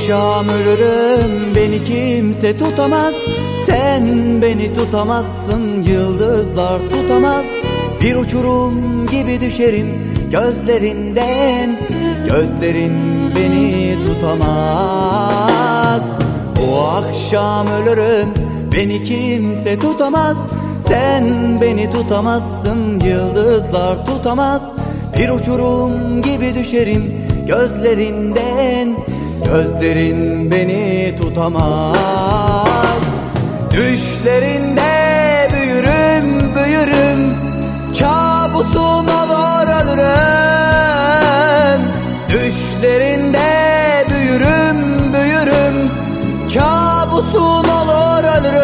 akşam ölürüm, beni kimse tutamaz. Sen beni tutamazsın, yıldızlar tutamaz. Bir uçurum gibi düşerim gözlerinden, gözlerin beni tutamaz. O akşam ölürüm, beni kimse tutamaz. Sen beni tutamazsın, yıldızlar tutamaz. Bir uçurum gibi düşerim gözlerinden, gözlerin beni tutamaz. Düşlerinde büyürüm, büyürüm, kabusun olur ölürüm. Düşlerinde büyürüm, büyürüm, kabusun olur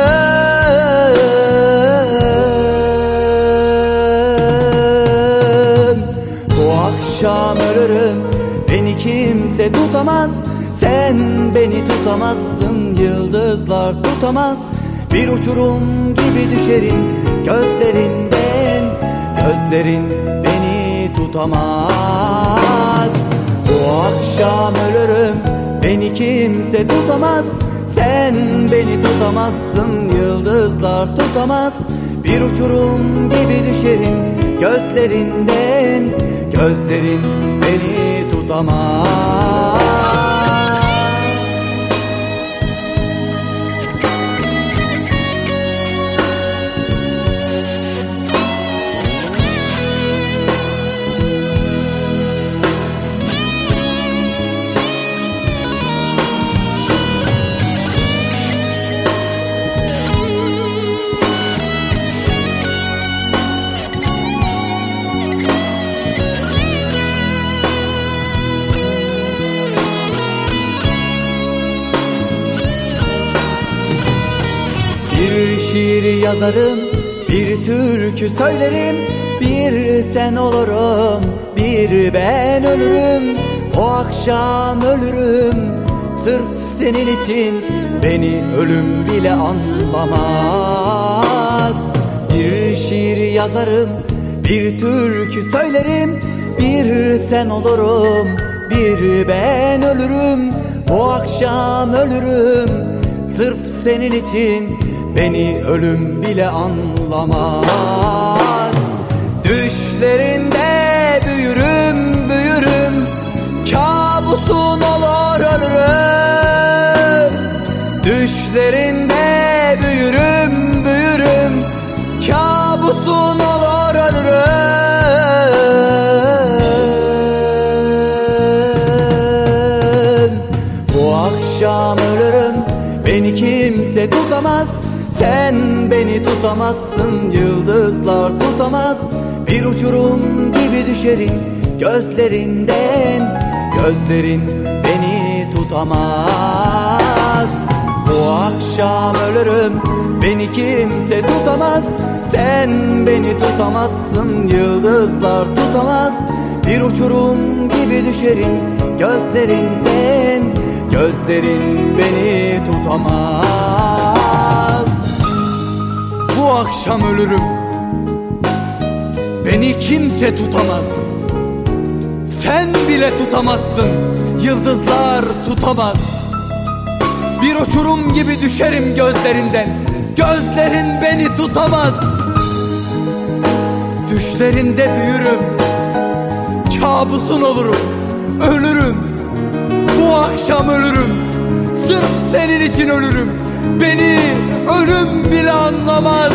ölürüm. Bu akşam ölürüm, beni kimse tutamaz. Sen beni tutamazsın, yıldızlar tutamaz. Bir uçurum gibi düşerim gözlerinden, gözlerin beni tutamaz. Bu akşam ölürüm, beni kimse tutamaz. Sen beni tutamazsın, yıldızlar tutamaz. Bir uçurum gibi düşerim gözlerinden, gözlerin beni tutamaz. Bir şiir yazarım, bir türkü söylerim. Bir sen olurum, bir ben ölürüm. O akşam ölürüm, sırf senin için beni ölüm bile anlamaz. Bir şiir yazarım, bir türkü söylerim. Bir sen olurum, bir ben ölürüm. O akşam ölürüm, sırf senin için beni ölüm bile anlamaz. Düşlerinde büyürüm, büyürüm, kabusun olur ölürüm. Düşlerinde büyürüm, büyürüm, kabusun olur ölürüm. Bu akşam ölürüm, beni kimse tutamaz. Sen beni tutamazsın, yıldızlar tutamaz. Bir uçurum gibi düşerim gözlerinden, gözlerin beni tutamaz. Bu akşam ölürüm, beni kimse tutamaz. Sen beni tutamazsın, yıldızlar tutamaz. Bir uçurum gibi düşerim gözlerinden, gözlerin beni tutamaz. Bu akşam ölürüm, beni kimse tutamaz. Sen bile tutamazsın, yıldızlar tutamaz. Bir uçurum gibi düşerim gözlerinden, gözlerin beni tutamaz. Düşlerinde büyürüm, kabusun olurum, ölürüm. Bu akşam ölürüm, sırf senin için ölürüm. Beni ölüm bile anlamaz.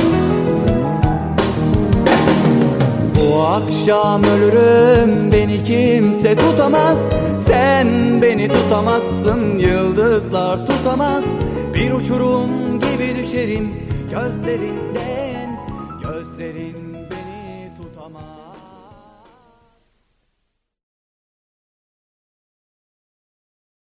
Bu akşam ölürüm, beni kimse tutamaz. Sen beni tutamazsın, yıldızlar tutamaz. Bir uçurum gibi düşerim gözlerinden, gözlerin beni tutamaz.